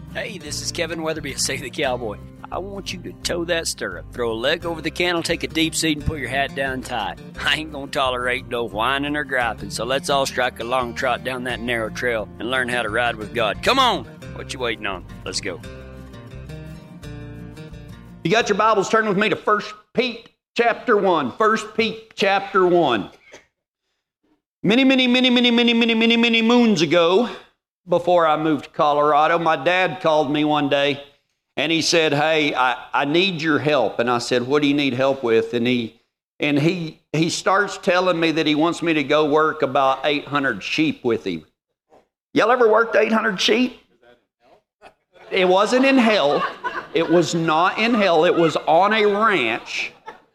Hey, this is Kevin Weatherby of Say the Cowboy. I want you to toe that stirrup, throw a leg over the cantle, take a deep seat, and put your hat down tight. I ain't gonna tolerate no whining or griping, so let's all strike a long trot down that narrow trail and learn how to ride with God. Come on! What you waiting on? Let's go. You got your Bibles, turn with me to 1 Pete chapter 1. 1 Pete chapter 1. Many moons ago, before I moved to Colorado, my dad called me one day and he said, hey, I need your help. And I said, what do you need help with? And he starts telling me that he wants me to go work about 800 sheep with him. Y'all ever worked 800 sheep? It wasn't in hell. It was not in hell. It was on a ranch.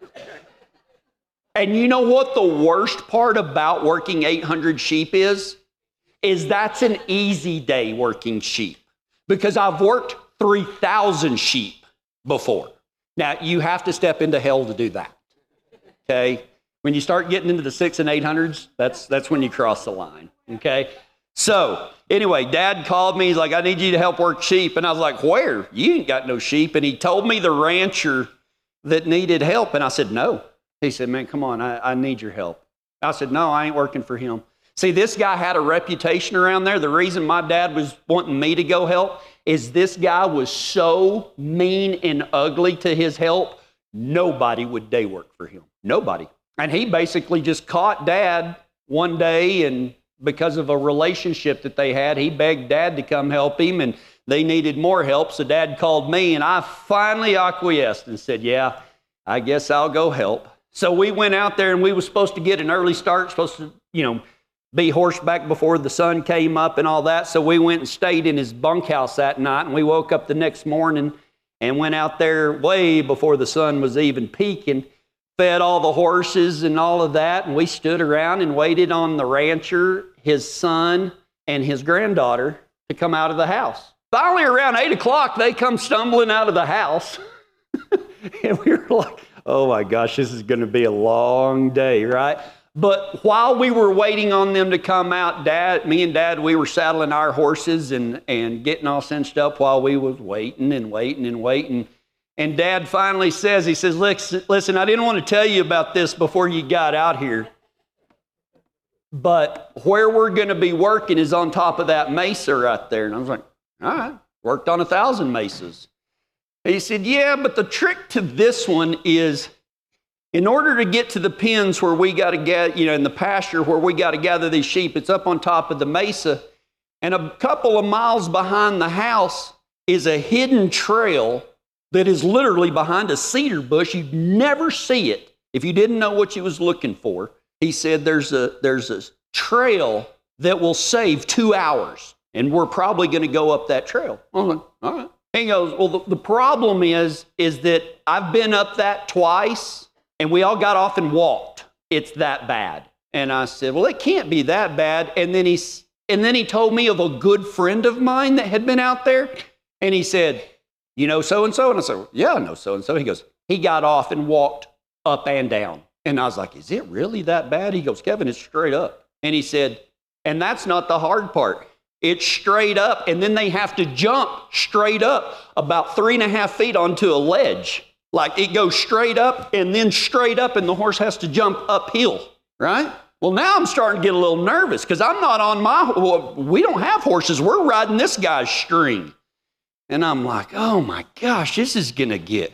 And you know what the worst part about working 800 sheep is that's an easy day working sheep. Because I've worked 3,000 sheep before. Now, you have to step into hell to do that. Okay? When you start getting into the 600s and 800s, that's when you cross the line. Okay? So, anyway, Dad called me. He's like, I need you to help work sheep. And I was like, where? You ain't got no sheep. And he told me the rancher that needed help. And I said, no. He said, man, come on, I need your help. I said, no, I ain't working for him. See, this guy had a reputation around there. The reason my dad was wanting me to go help is this guy was so mean and ugly to his help, nobody would day work for him. Nobody. And he basically just caught Dad one day, and because of a relationship that they had, he begged Dad to come help him, and they needed more help, so Dad called me, and I finally acquiesced and said, yeah, I guess I'll go help. So we went out there, and we were supposed to get an early start, supposed to, be horseback before the sun came up and all that. So we went and stayed in his bunkhouse that night, and we woke up the next morning and went out there way before the sun was even peaking, fed all the horses and all of that, and we stood around and waited on the rancher, his son, and his granddaughter to come out of the house. Finally, around 8 o'clock, they come stumbling out of the house, and we were like, oh my gosh, this is going to be a long day, right? But while we were waiting on them to come out, me and Dad, we were saddling our horses and getting all cinched up while we was waiting. And Dad finally says, he says, listen, I didn't want to tell you about this before you got out here, but where we're going to be working is on top of that mesa right there. And I was like, all right, worked on 1,000 mesas. He said, yeah, but the trick to this one is, in order to get to the pens where we got to get, in the pasture where we got to gather these sheep, it's up on top of the mesa. And a couple of miles behind the house is a hidden trail that is literally behind a cedar bush. You'd never see it if you didn't know what you was looking for. He said there's a trail that will save 2 hours, and we're probably going to go up that trail. I'm like, all right. He goes, well, the problem is that I've been up that twice, and we all got off and walked. It's that bad. And I said, well, it can't be that bad. And then he told me of a good friend of mine that had been out there. And he said, you know so-and-so? And I said, yeah, I know so-and-so. He goes, he got off and walked up and down. And I was like, is it really that bad? He goes, Kevin, it's straight up. And he said, and that's not the hard part. It's straight up, and then they have to jump straight up about 3.5 feet onto a ledge. Like it goes straight up and then straight up, and the horse has to jump uphill, right? Well, now I'm starting to get a little nervous because I'm not on we don't have horses. We're riding this guy's string. And I'm like, oh my gosh, this is going to get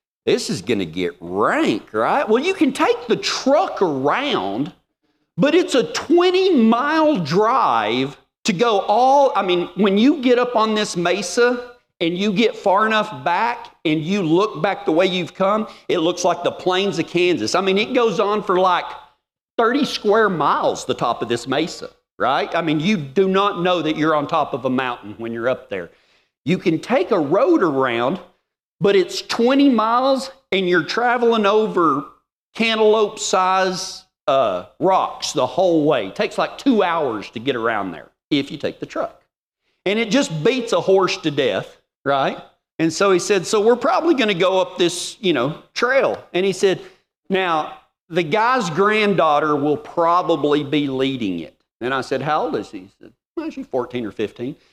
rank, right? Well, you can take the truck around, but it's a 20-mile drive to go when you get up on this mesa and you get far enough back and you look back the way you've come, it looks like the plains of Kansas. I mean, it goes on for like 30 square miles, the top of this mesa, right? I mean, you do not know that you're on top of a mountain when you're up there. You can take a road around, but it's 20 miles and you're traveling over cantaloupe-size rocks the whole way. It takes like 2 hours to get around there if you take the truck. And it just beats a horse to death, right? And so he said, so we're probably going to go up this, trail. And he said, now, the guy's granddaughter will probably be leading it. And I said, how old is he? He said, well, she's 14 or 15.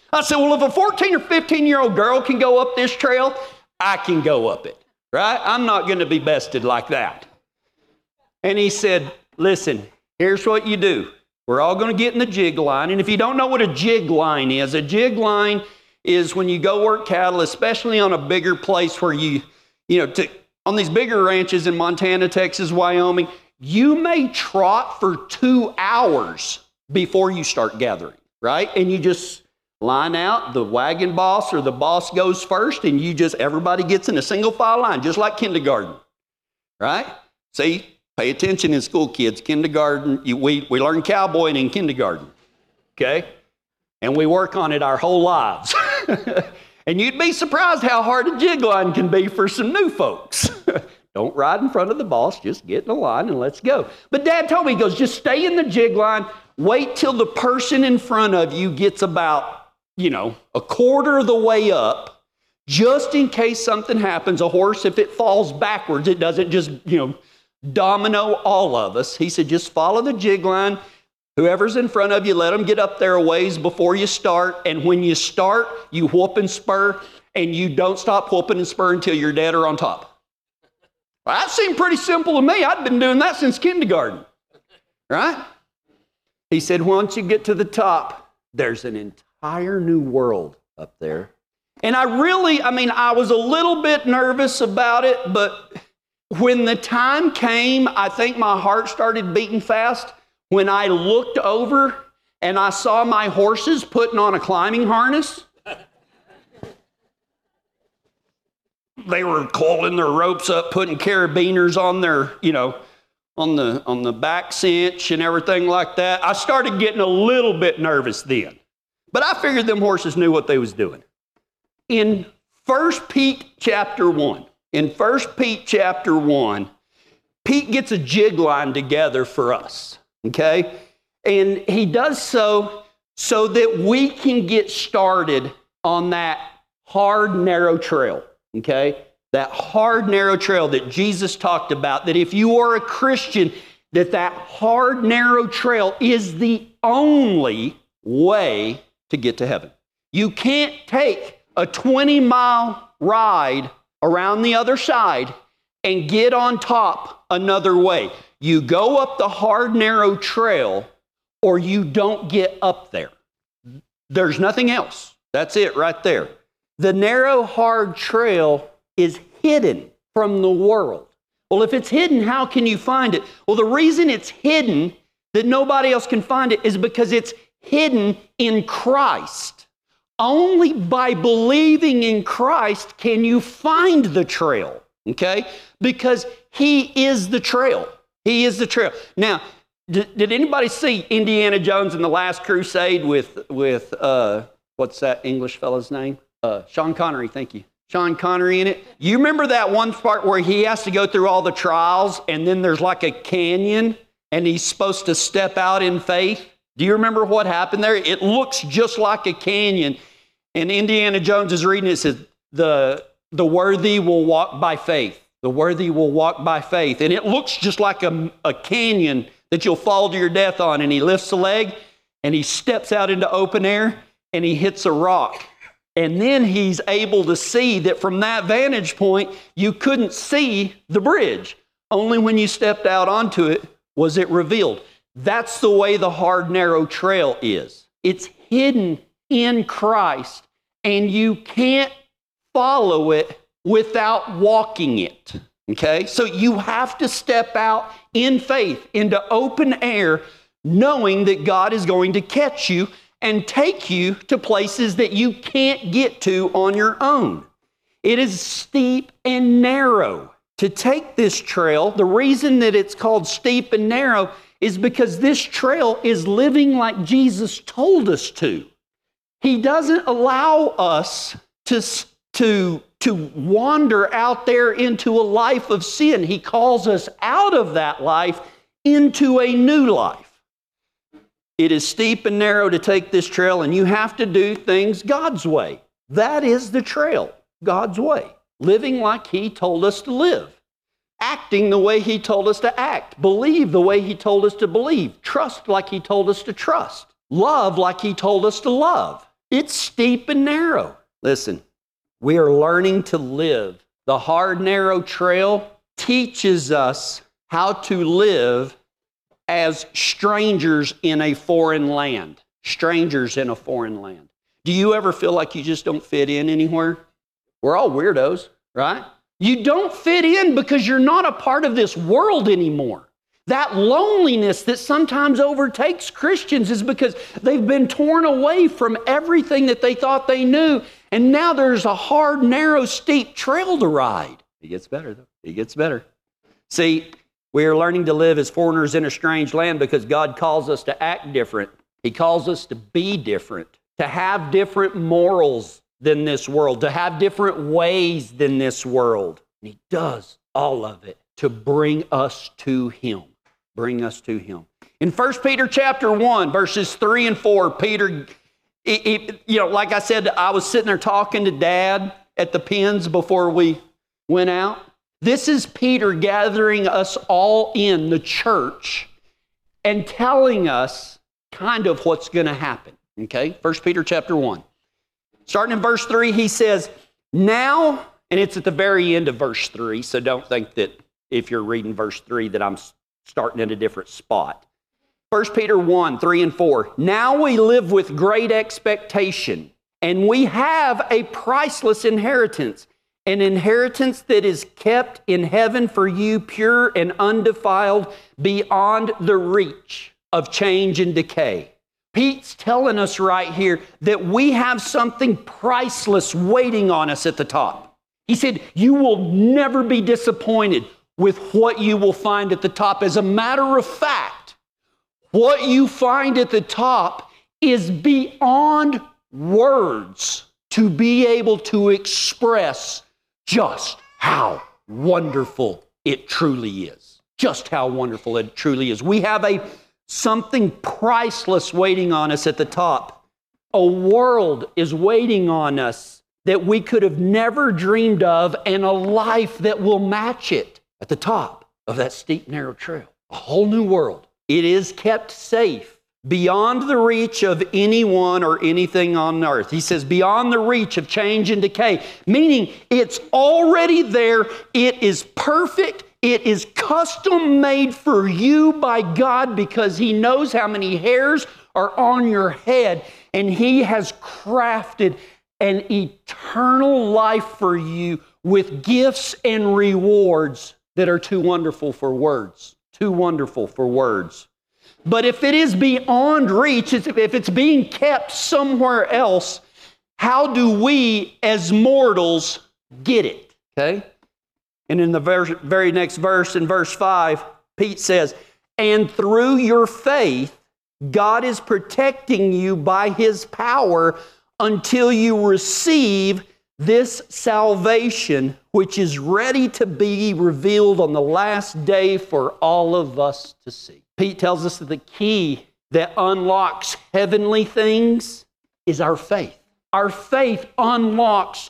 I said, well, if a 14 or 15-year-old girl can go up this trail, I can go up it, right? I'm not going to be bested like that. And he said, listen, here's what you do. We're all going to get in the jig line. And if you don't know what a jig line is when you go work cattle, especially on a bigger place where on these bigger ranches in Montana, Texas, Wyoming, you may trot for 2 hours before you start gathering, right? And you just line out, the wagon boss or the boss goes first, and everybody gets in a single file line, just like kindergarten, right? See, pay attention in school, kids. Kindergarten, we learn cowboying in kindergarten, okay? And we work on it our whole lives. And you'd be surprised how hard a jig line can be for some new folks. Don't ride in front of the boss, just get in the line and let's go. But Dad told me, he goes, just stay in the jig line, wait till the person in front of you gets about, a quarter of the way up, just in case something happens. A horse, if it falls backwards, it doesn't just, domino all of us. He said, just follow the jig line. Whoever's in front of you, let them get up there a ways before you start. And when you start, you whoop and spur, and you don't stop whooping and spur until you're dead or on top. Well, that seemed pretty simple to me. I'd been doing that since kindergarten, right? He said, once you get to the top, there's an entire new world up there. And I was a little bit nervous about it, but when the time came, I think my heart started beating fast when I looked over and I saw my horses putting on a climbing harness. They were coiling their ropes up, putting carabiners on their, on the back cinch and everything like that. I started getting a little bit nervous then. But I figured them horses knew what they was doing. In 1 Pete chapter 1, Pete gets a jig line together for us, okay? And he does so that we can get started on that hard, narrow trail, okay? That hard, narrow trail that Jesus talked about, that if you are a Christian, that hard, narrow trail is the only way to get to heaven. You can't take a 20-mile ride around the other side and get on top another way. You go up the hard, narrow trail, or you don't get up there. There's nothing else. That's it right there. The narrow, hard trail is hidden from the world. Well, if it's hidden, how can you find it? Well, the reason it's hidden, that nobody else can find it, is because it's hidden in Christ. Only by believing in Christ can you find the trail, okay? Because He is the trail. He is the trail. Now, did anybody see Indiana Jones and the Last Crusade with what's that English fellow's name? Sean Connery, thank you. Sean Connery in it. You remember that one part where he has to go through all the trials and then there's like a canyon and he's supposed to step out in faith? Do you remember what happened there? It looks just like a canyon. And Indiana Jones is reading it, says, the worthy will walk by faith. The worthy will walk by faith. And it looks just like a canyon that you'll fall to your death on. And he lifts a leg and he steps out into open air and he hits a rock. And then he's able to see that from that vantage point, you couldn't see the bridge. Only when you stepped out onto it was it revealed. That's the way the hard, narrow trail is. It's hidden in Christ, and you can't follow it without walking it, okay? So you have to step out in faith into open air, knowing that God is going to catch you and take you to places that you can't get to on your own. It is steep and narrow. To take this trail, the reason that it's called steep and narrow is because this trail is living like Jesus told us to. He doesn't allow us to wander out there into a life of sin. He calls us out of that life into a new life. It is steep and narrow to take this trail, and you have to do things God's way. That is the trail, God's way. Living like He told us to live. Acting the way He told us to act. Believe the way He told us to believe. Trust like He told us to trust. Love like He told us to love. It's steep and narrow. Listen, we are learning to live. The hard, narrow trail teaches us how to live as strangers in a foreign land. Strangers in a foreign land. Do you ever feel like you just don't fit in anywhere? We're all weirdos, right? You don't fit in because you're not a part of this world anymore. That loneliness that sometimes overtakes Christians is because they've been torn away from everything that they thought they knew, and now there's a hard, narrow, steep trail to ride. It gets better, though. It gets better. See, we are learning to live as foreigners in a strange land because God calls us to act different. He calls us to be different, to have different morals than this world, to have different ways than this world. And He does all of it to bring us to Him. Bring us to Him. In 1 Peter chapter 1, verses 3 and 4, Peter, like I said, I was sitting there talking to Dad at the pens before we went out. This is Peter gathering us all in the church and telling us kind of what's going to happen. Okay? 1 Peter chapter 1. Starting in verse 3, he says, now, and it's at the very end of verse 3, so don't think that if you're reading verse 3 that I'm starting at a different spot. 1 Peter 1, 3 and 4. Now we live with great expectation, and we have a priceless inheritance, an inheritance that is kept in heaven for you, pure and undefiled, beyond the reach of change and decay. Pete's telling us right here that we have something priceless waiting on us at the top. He said, you will never be disappointed with what you will find at the top. As a matter of fact, what you find at the top is beyond words to be able to express just how wonderful it truly is. Just how wonderful it truly is. We have something priceless waiting on us at the top. A world is waiting on us that we could have never dreamed of, and a life that will match it. At the top of that steep, narrow trail. A whole new world. It is kept safe beyond the reach of anyone or anything on earth. He says beyond the reach of change and decay, meaning it's already there. It is perfect. It is custom made for you by God because He knows how many hairs are on your head, and He has crafted an eternal life for you with gifts and rewards that are too wonderful for words. Too wonderful for words. But if it is beyond reach, if it's being kept somewhere else, how do we as mortals get it? Okay? And in the very next verse, in verse 5, Pete says, and through your faith, God is protecting you by His power until you receive this salvation, which is ready to be revealed on the last day for all of us to see. Pete tells us that the key that unlocks heavenly things is our faith. Our faith unlocks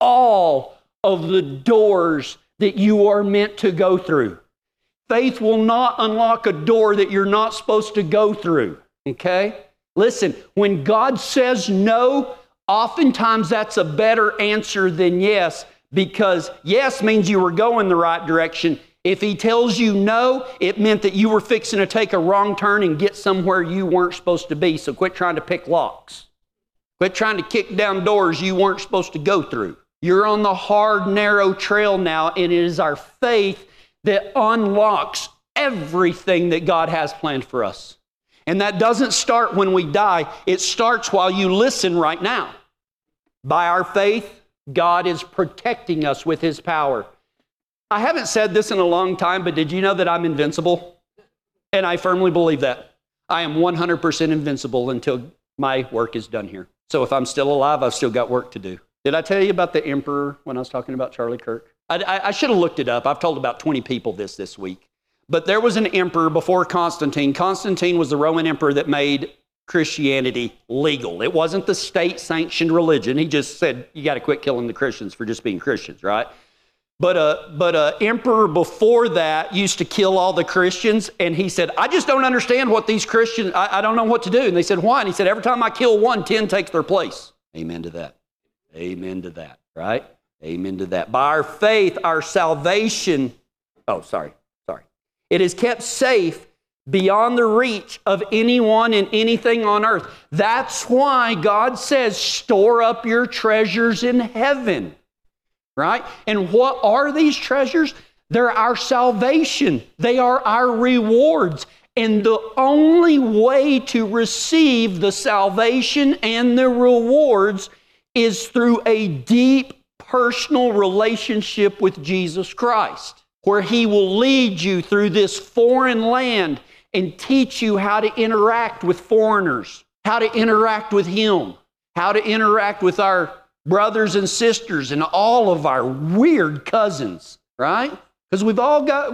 all of the doors that you are meant to go through. Faith will not unlock a door that you're not supposed to go through. Okay? Listen, when God says no, oftentimes that's a better answer than yes, because yes means you were going the right direction. If He tells you no, it meant that you were fixing to take a wrong turn and get somewhere you weren't supposed to be. So quit trying to pick locks. Quit trying to kick down doors you weren't supposed to go through. You're on the hard, narrow trail now, and it is our faith that unlocks everything that God has planned for us. And that doesn't start when we die. It starts while you listen right now. By our faith, God is protecting us with His power. I haven't said this in a long time, but did you know that I'm invincible? And I firmly believe that. I am 100% invincible until my work is done here. So if I'm still alive, I've still got work to do. Did I tell you about the emperor when I was talking about Charlie Kirk? I should have looked it up. I've told about 20 people this week. But there was an emperor before Constantine. Constantine was the Roman emperor that made Christianity legal. It wasn't the state-sanctioned religion. He just said, you got to quit killing the Christians for just being Christians, right? But a emperor before that used to kill all the Christians, and he said, I just don't understand what these Christians, I don't know what to do. And they said, why? And he said, every time I kill one, 10 takes their place. Amen to that. Amen to that, right? Amen to that. By our faith, our salvation, it is kept safe beyond the reach of anyone and anything on earth. That's why God says, store up your treasures in heaven. Right? And what are these treasures? They're our salvation. They are our rewards. And the only way to receive the salvation and the rewards is through a deep personal relationship with Jesus Christ, where He will lead you through this foreign land and teach you how to interact with foreigners, how to interact with Him, how to interact with our brothers and sisters and all of our weird cousins, right? Because we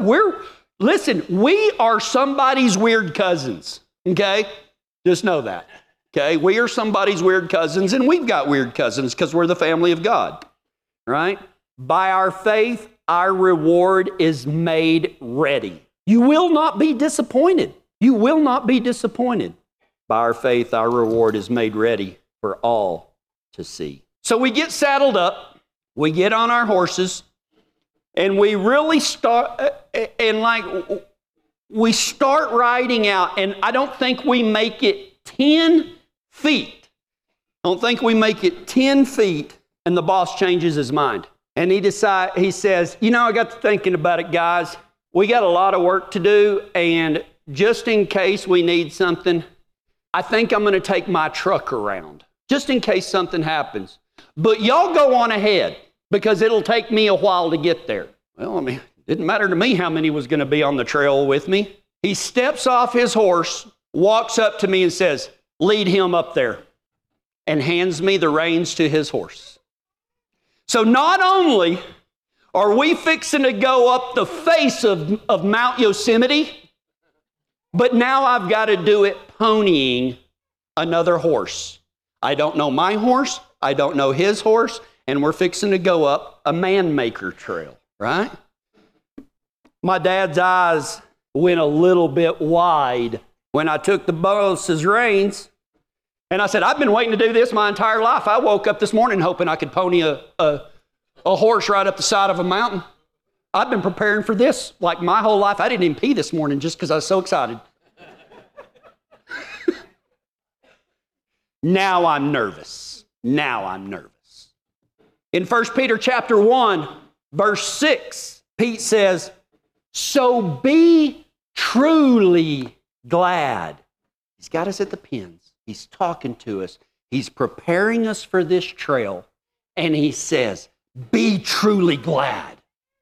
are somebody's weird cousins, okay? Just know that, okay? We are somebody's weird cousins, and we've got weird cousins because we're the family of God, right? By our faith, our reward is made ready. You will not be disappointed. You will not be disappointed. By our faith, our reward is made ready for all to see. So we get saddled up, we get on our horses, and we really start, we start riding out, and I don't think we make it 10 feet. I don't think we make it 10 feet, and the boss changes his mind. And he says, I got to thinking about it, guys. We got a lot of work to do, and just in case we need something, I think I'm going to take my truck around, just in case something happens. But y'all go on ahead, because it'll take me a while to get there. Well, it didn't matter to me how many was going to be on the trail with me. He steps off his horse, walks up to me and says, lead him up there, and hands me the reins to his horse. So not only are we fixing to go up the face of Mount Yosemite, but now I've got to do it ponying another horse. I don't know my horse. I don't know his horse, and we're fixing to go up a man-maker trail, right? My dad's eyes went a little bit wide when I took the boss's reins, and I said, I've been waiting to do this my entire life. I woke up this morning hoping I could pony a horse right up the side of a mountain. I've been preparing for this like my whole life. I didn't even pee this morning just because I was so excited. Now I'm nervous. In 1 Peter chapter 1, verse 6, Pete says, so be truly glad. He's got us at the pins. He's talking to us. He's preparing us for this trail. And he says, be truly glad.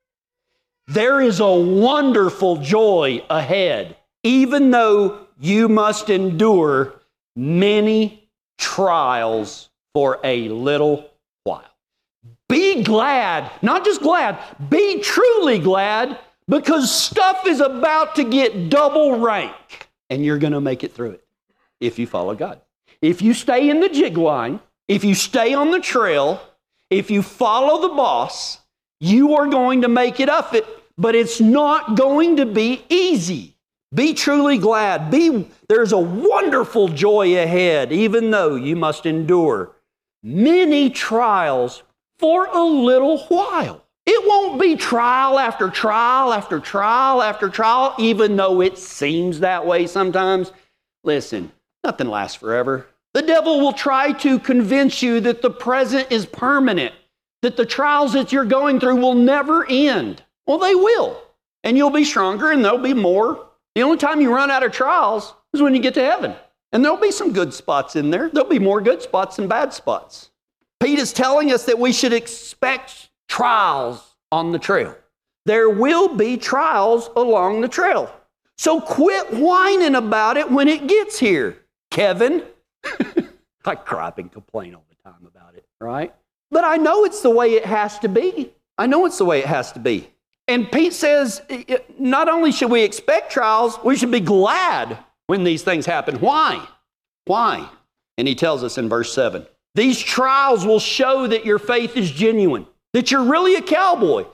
There is a wonderful joy ahead, even though you must endure many trials for a little while. Be glad, not just glad, be truly glad, because stuff is about to get double rank, and you're going to make it through it if you follow God. If you stay in the jig line, if you stay on the trail, if you follow the boss, you are going to make it up. But it's not going to be easy. Be truly glad. There's a wonderful joy ahead, even though you must endure many trials for a little while. It won't be trial after trial after trial after trial, even though it seems that way sometimes. Listen, nothing lasts forever. The devil will try to convince you that the present is permanent, that the trials that you're going through will never end. Well, they will. And you'll be stronger and there'll be more. The only time you run out of trials is when you get to heaven. And there'll be some good spots in there. There'll be more good spots than bad spots. Pete is telling us that we should expect trials on the trail. There will be trials along the trail. So quit whining about it when it gets here, Kevin. I gripe and complain all the time about it, right? But I know it's the way it has to be. I know it's the way it has to be. And Pete says, not only should we expect trials, we should be glad when these things happen. Why? Why? And he tells us in verse 7, these trials will show that your faith is genuine, that you're really a cowboy.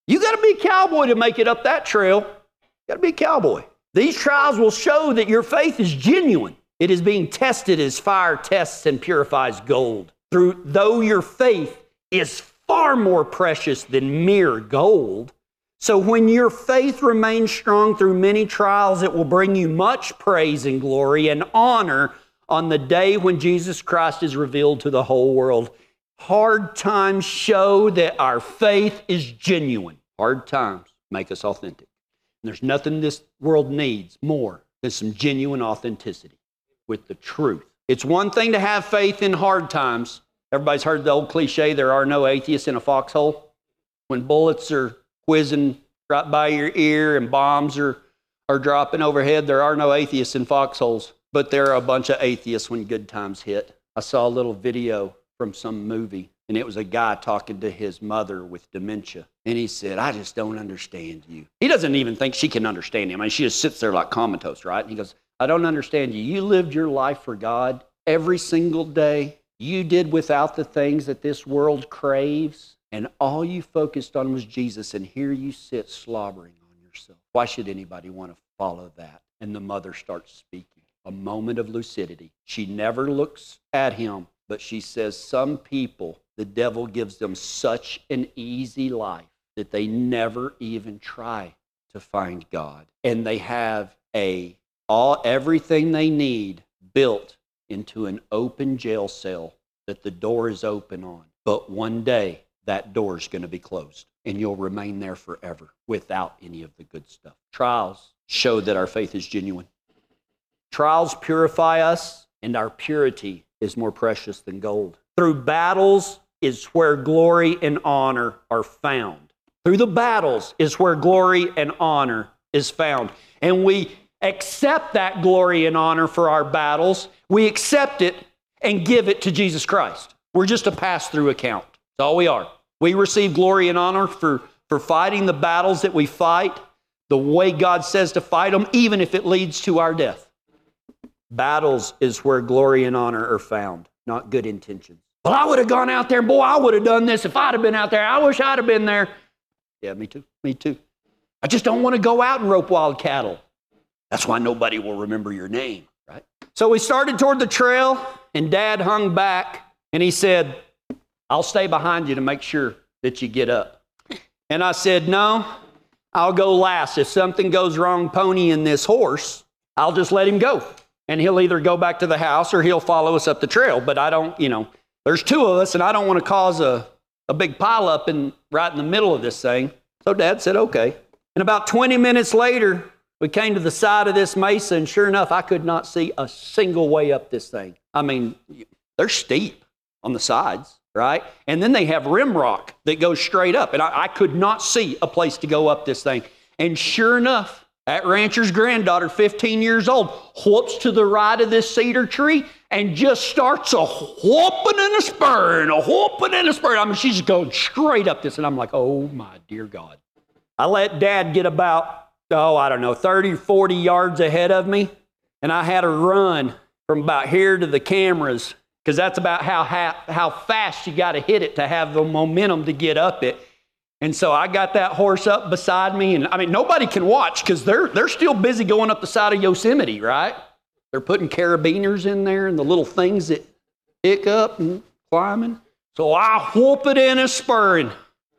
You got to be a cowboy to make it up that trail. You got to be a cowboy. These trials will show that your faith is genuine. It is being tested as fire tests and purifies gold. Though your faith is far more precious than mere gold. So when your faith remains strong through many trials, it will bring you much praise and glory and honor on the day when Jesus Christ is revealed to the whole world. Hard times show that our faith is genuine. Hard times make us authentic. And there's nothing this world needs more than some genuine authenticity with the truth. It's one thing to have faith in hard times. Everybody's heard the old cliche, there are no atheists in a foxhole. When bullets are whizzing right by your ear and bombs are dropping overhead, there are no atheists in foxholes. But there are a bunch of atheists when good times hit. I saw a little video from some movie, and it was a guy talking to his mother with dementia. And he said, I just don't understand you. He doesn't even think she can understand him. I mean, she just sits there like comatose, right? And he goes, I don't understand you. You lived your life for God every single day. You did without the things that this world craves. And all you focused on was Jesus. And here you sit slobbering on yourself. Why should anybody want to follow that? And the mother starts speaking. A moment of lucidity. She never looks at him, but she says, some people, the devil gives them such an easy life that they never even try to find God. And they have everything they need built into an open jail cell that the door is open on. But one day, that door is going to be closed, and you'll remain there forever without any of the good stuff. Trials show that our faith is genuine. Trials purify us, and our purity is more precious than gold. Through battles is where glory and honor are found. Through the battles is where glory and honor is found. And we accept that glory and honor for our battles. We accept it and give it to Jesus Christ. We're just a pass-through account. That's all we are. We receive glory and honor for fighting the battles that we fight the way God says to fight them, even if it leads to our death. Battles is where glory and honor are found, not good intentions. Well, I would have gone out there, and boy, I would have done this if I'd have been out there. I wish I'd have been there. Yeah, me too. Me too. I just don't want to go out and rope wild cattle. That's why nobody will remember your name, right? So we started toward the trail, and Dad hung back, and he said, I'll stay behind you to make sure that you get up. And I said, no, I'll go last. If something goes wrong ponying this horse, I'll just let him go. And he'll either go back to the house or he'll follow us up the trail. But I don't, there's two of us, and I don't want to cause a big pileup right in the middle of this thing. So Dad said, okay. And about 20 minutes later, we came to the side of this mesa, and sure enough, I could not see a single way up this thing. I mean, they're steep on the sides, right? And then they have rim rock that goes straight up. And I could not see a place to go up this thing. And sure enough, that rancher's granddaughter, 15 years old, whoops to the right of this cedar tree and just starts a whooping and a spurring, a whooping and a spurring. I mean, she's just going straight up this, and I'm like, oh, my dear God. I let Dad get about, 30 or 40 yards ahead of me, and I had to run from about here to the cameras, because that's about how fast you got to hit it to have the momentum to get up it. And so I got that horse up beside me, and I mean, nobody can watch because they're still busy going up the side of Yosemite, right? They're putting carabiners in there and the little things that pick up and climbing. So I whoop it in a spurring.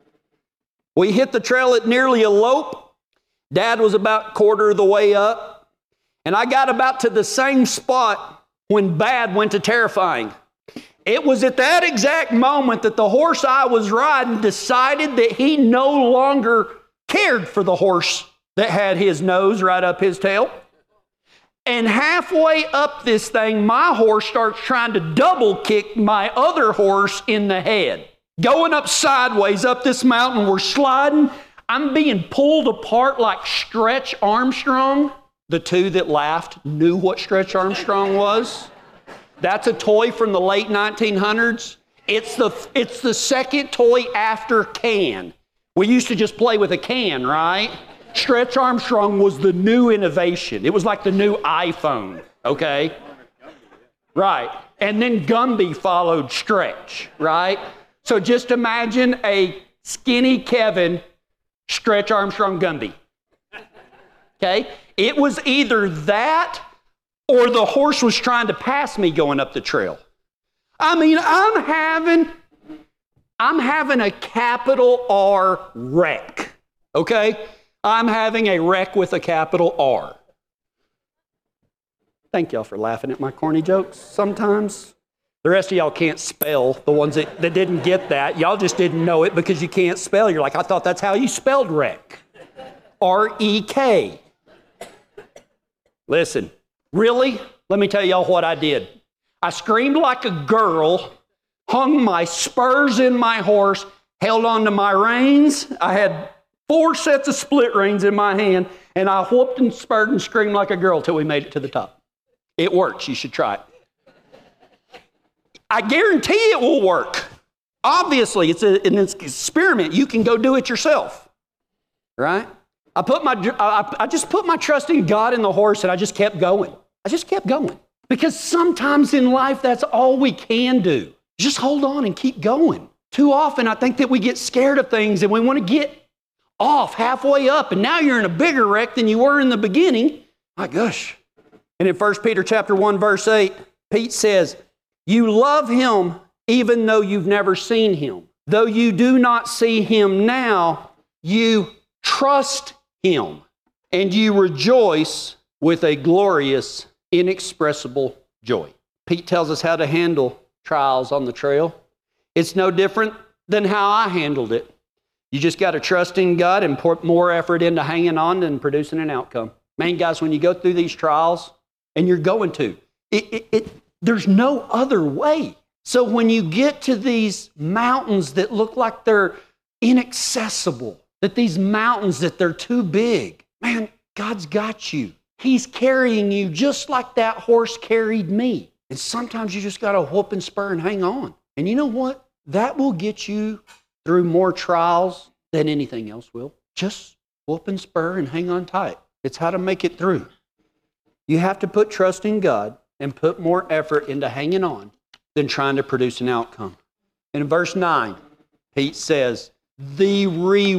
We hit the trail at nearly a lope. Dad was about a quarter of the way up, and I got about to the same spot when bad went to terrifying. It was at that exact moment that the horse I was riding decided that he no longer cared for the horse that had his nose right up his tail. And halfway up this thing, my horse starts trying to double kick my other horse in the head. Going up sideways up this mountain, we're sliding. I'm being pulled apart like Stretch Armstrong. The two that laughed knew what Stretch Armstrong was. That's a toy from the late 1900s. It's the second toy after can. We used to just play with a can, right? Stretch Armstrong was the new innovation. It was like the new iPhone, okay? Right. And then Gumby followed Stretch, right? So just imagine a skinny Kevin Stretch Armstrong Gumby. Okay? It was either that or the horse was trying to pass me going up the trail. I mean, I'm having a capital R wreck. Okay? I'm having a wreck with a capital R. Thank y'all for laughing at my corny jokes sometimes. The rest of y'all can't spell, the ones that didn't get that. Y'all just didn't know it because you can't spell. You're like, I thought that's how you spelled wreck. R-E-K. Listen, really? Let me tell y'all what I did. I screamed like a girl, hung my spurs in my horse, held on to my reins. I had 4 sets of split reins in my hand, and I whooped and spurred and screamed like a girl till we made it to the top. It works. You should try it. I guarantee it will work. Obviously, it's an experiment. You can go do it yourself, right? I just put my trust in God and the horse, and I just kept going. I just kept going. Because sometimes in life, that's all we can do. Just hold on and keep going. Too often, I think that we get scared of things, and we want to get off halfway up, and now you're in a bigger wreck than you were in the beginning. My gosh. And in 1 Peter chapter 1, verse 8, Pete says, you love him even though you've never seen him. Though you do not see him now, you trust him, and you rejoice with a glorious, inexpressible joy. Pete tells us how to handle trials on the trail. It's no different than how I handled it. You just got to trust in God and put more effort into hanging on than producing an outcome. Man, guys, when you go through these trials, and you're going to, there's no other way. So when you get to these mountains that look like they're inaccessible, that these mountains that they're too big, man, God's got you. He's carrying you just like that horse carried me. And sometimes you just got to whoop and spur and hang on. And you know what? That will get you through more trials than anything else will. Just whoop and spur and hang on tight. It's how to make it through. You have to put trust in God and put more effort into hanging on than trying to produce an outcome. In verse 9, Pete says, the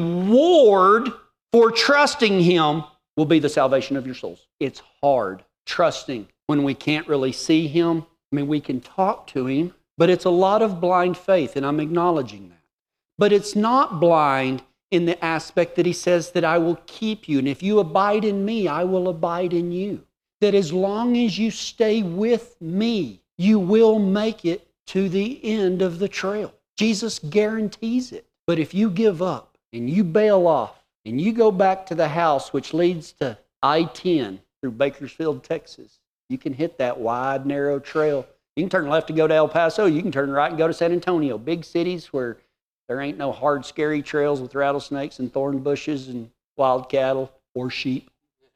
reward for trusting him will be the salvation of your souls. It's hard trusting when we can't really see him. I mean, we can talk to him, but it's a lot of blind faith, and I'm acknowledging that. But it's not blind in the aspect that he says that I will keep you, and if you abide in me, I will abide in you. That as long as you stay with me, you will make it to the end of the trail. Jesus guarantees it. But if you give up and you bail off and you go back to the house which leads to I-10 through Bakersfield, Texas, you can hit that wide, narrow trail. You can turn left to go to El Paso. You can turn right and go to San Antonio. Big cities where there ain't no hard, scary trails with rattlesnakes and thorn bushes and wild cattle or sheep.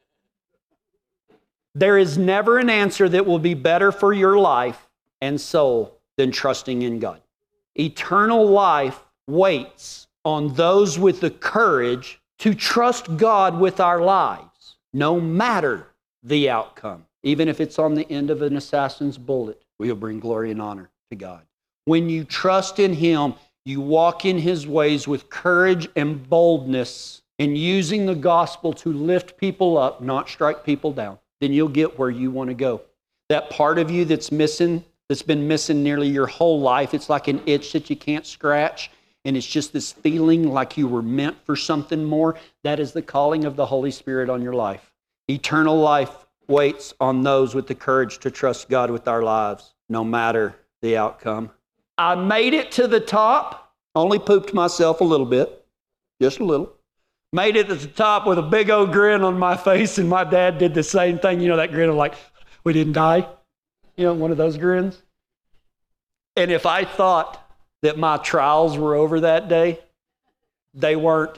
There is never an answer that will be better for your life and soul than trusting in God. Eternal life waits on those with the courage to trust God with our lives, no matter the outcome. Even if it's on the end of an assassin's bullet, we'll bring glory and honor to God. When you trust in him, you walk in his ways with courage and boldness and using the gospel to lift people up, not strike people down. Then you'll get where you want to go. That part of you that's missing, that's been missing nearly your whole life, it's like an itch that you can't scratch, and it's just this feeling like you were meant for something more. That is the calling of the Holy Spirit on your life. Eternal life waits on those with the courage to trust God with our lives, no matter the outcome. I made it to the top, only pooped myself a little bit, just a little. Made it to the top with a big old grin on my face, and my dad did the same thing. You know, that grin of like, we didn't die? You know, one of those grins. And if I thought that my trials were over that day, they weren't.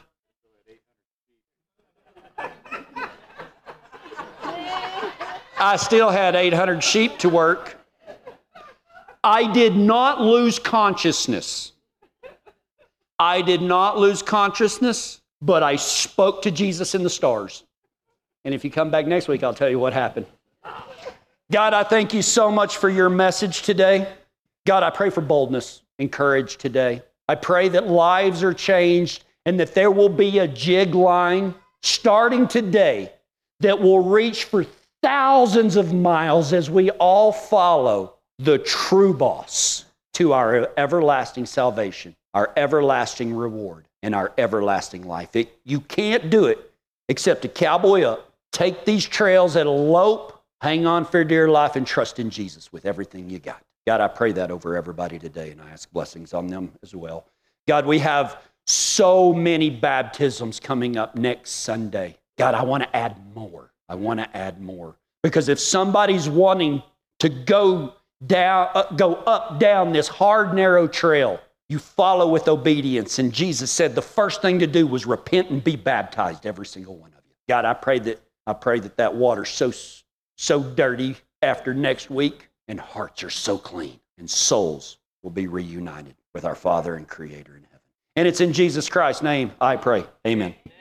I still had 800 sheep to work. I did not lose consciousness. I did not lose consciousness. But I spoke to Jesus in the stars. And if you come back next week, I'll tell you what happened. God, I thank you so much for your message today. God, I pray for boldness and courage today. I pray that lives are changed and that there will be a jig line starting today that will reach for thousands of miles as we all follow the true boss to our everlasting salvation, our everlasting reward, and our everlasting life. You can't do it except to cowboy up, take these trails at a lope, hang on for dear life, and trust in Jesus with everything you got. God, I pray that over everybody today, and I ask blessings on them as well. God, we have so many baptisms coming up next Sunday. God, I want to add more. I want to add more. Because if somebody's wanting to go up, down this hard, narrow trail, you follow with obedience. And Jesus said the first thing to do was repent and be baptized, every single one of you. God, I pray that water's so dirty after next week, and hearts are so clean, and souls will be reunited with our Father and Creator in heaven. And it's in Jesus Christ's name I pray. Amen.